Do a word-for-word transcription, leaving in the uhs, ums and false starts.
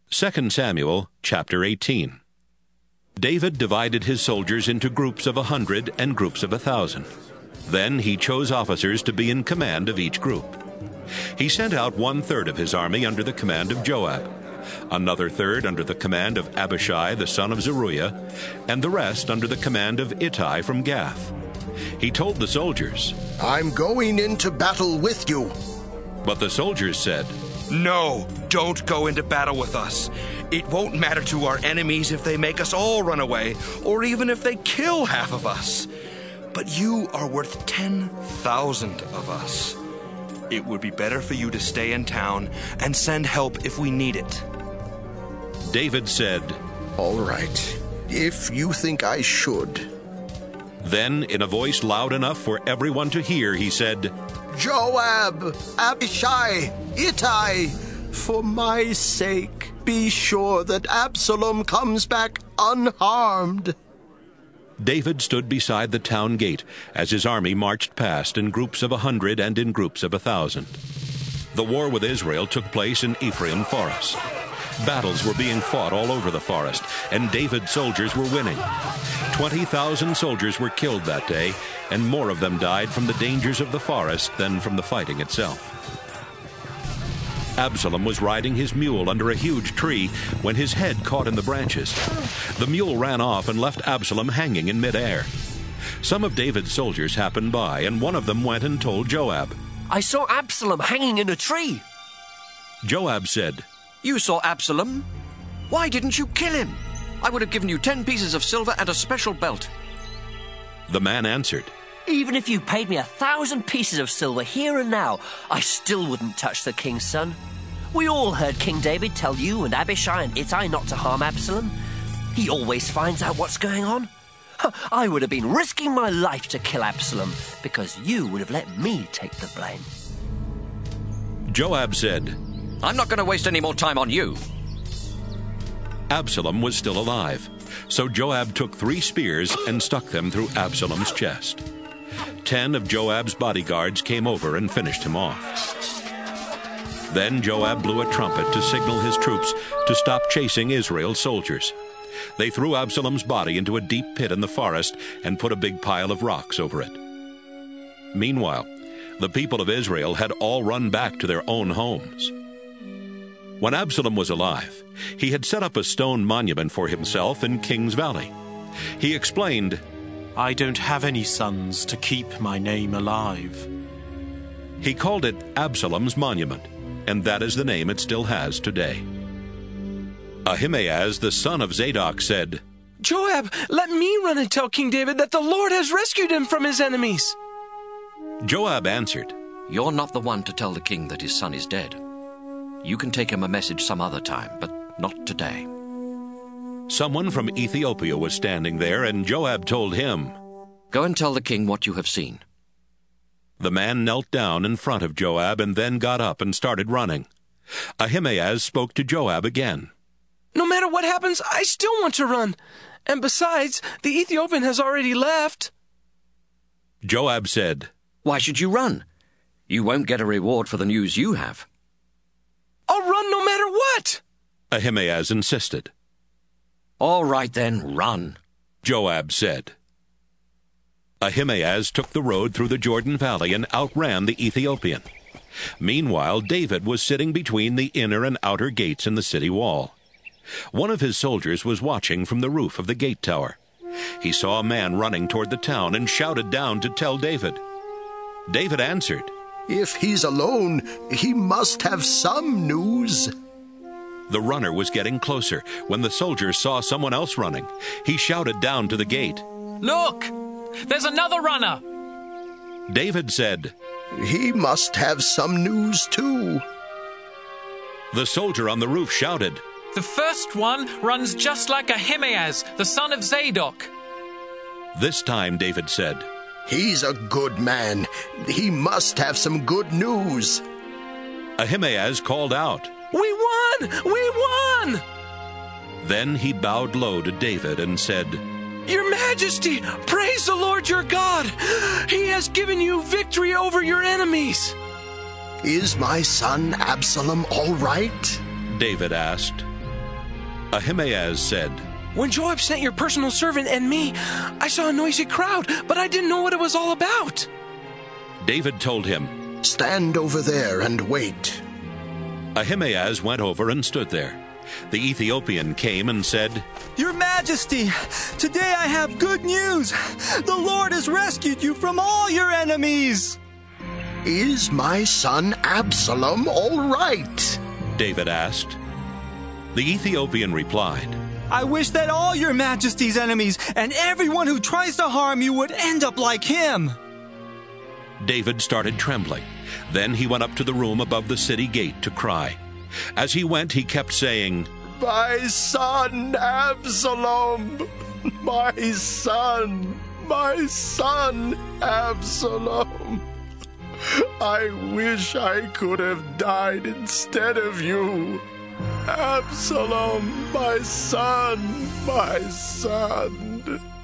Second Samuel chapter eighteen. David divided his soldiers into groups of a hundred and groups of a thousand. Then he chose officers to be in command of each group. He sent out one-third of his army under the command of Joab, another third under the command of Abishai the son of Zeruiah, and the rest under the command of Ittai from Gath. He told the soldiers, "I'm going into battle with you." But the soldiers said, "No, don't go into battle with us. It won't matter to our enemies if they make us all run away, or even if they kill half of us. But you are worth ten thousand of us. It would be better for you to stay in town and send help if we need it." David said, "All right, if you think I should." Then, in a voice loud enough for everyone to hear, he said, "Joab, Abishai, Ittai, for my sake, be sure that Absalom comes back unharmed." David stood beside the town gate as his army marched past in groups of a hundred and in groups of a thousand. The war with Israel took place in Ephraim Forest. Battles were being fought all over the forest, and David's soldiers were winning. Twenty thousand soldiers were killed that day, and more of them died from the dangers of the forest than from the fighting itself. Absalom was riding his mule under a huge tree when his head caught in the branches. The mule ran off and left Absalom hanging in midair. Some of David's soldiers happened by, and one of them went and told Joab. "I saw Absalom hanging in a tree." Joab said, "You saw Absalom? Why didn't you kill him? I would have given you ten pieces of silver and a special belt." The man answered, "Even if you paid me a thousand pieces of silver here and now, I still wouldn't touch the king's son. We all heard King David tell you and Abishai and Ittai not to harm Absalom. He always finds out what's going on. I would have been risking my life to kill Absalom because you would have let me take the blame." Joab said, "I'm not going to waste any more time on you." Absalom was still alive, so Joab took three spears and stuck them through Absalom's chest. Ten of Joab's bodyguards came over and finished him off. Then Joab blew a trumpet to signal his troops to stop chasing Israel's soldiers. They threw Absalom's body into a deep pit in the forest and put a big pile of rocks over it. Meanwhile, the people of Israel had all run back to their own homes. When Absalom was alive, he had set up a stone monument for himself in King's Valley. He explained, "I don't have any sons to keep my name alive." He called it Absalom's Monument, and that is the name it still has today. Ahimaaz, the son of Zadok, said, "Joab, let me run and tell King David that the Lord has rescued him from his enemies." Joab answered, "You're not the one to tell the king that his son is dead. You can take him a message some other time, but not today." Someone from Ethiopia was standing there, and Joab told him, "Go and tell the king what you have seen." The man knelt down in front of Joab and then got up and started running. Ahimaaz spoke to Joab again. "No matter what happens, I still want to run. And besides, the Ethiopian has already left." Joab said, "Why should you run? You won't get a reward for the news you have." "I'll run no matter what," Ahimaaz insisted. "All right then, run," Joab said. Ahimaaz took the road through the Jordan Valley and outran the Ethiopian. Meanwhile, David was sitting between the inner and outer gates in the city wall. One of his soldiers was watching from the roof of the gate tower. He saw a man running toward the town and shouted down to tell David. David answered, "If he's alone, he must have some news." The runner was getting closer when the soldier saw someone else running. He shouted down to the gate, "Look! There's another runner!" David said, "He must have some news too." The soldier on the roof shouted, "The first one runs just like Ahimaaz, the son of Zadok." This time David said, "He's a good man. He must have some good news." Ahimaaz called out, "We won! We won!" Then he bowed low to David and said, "Your Majesty, praise the Lord your God. He has given you victory over your enemies." "Is my son Absalom all right?" David asked. Ahimaaz said, When Joab sent your personal servant and me, I saw a noisy crowd, but I didn't know what it was all about. David told him, Stand over there and wait. Ahimaaz went over and stood there. The Ethiopian came and said, Your Majesty, today I have good news. The Lord has rescued you from all your enemies. Is my son Absalom all right? David asked. The Ethiopian replied, I wish that all your Majesty's enemies and everyone who tries to harm you would end up like him. David started trembling. Then he went up to the room above the city gate to cry. As he went, he kept saying, My son Absalom! My son! My son Absalom! I wish I could have died instead of you. Absalom, my son, my son.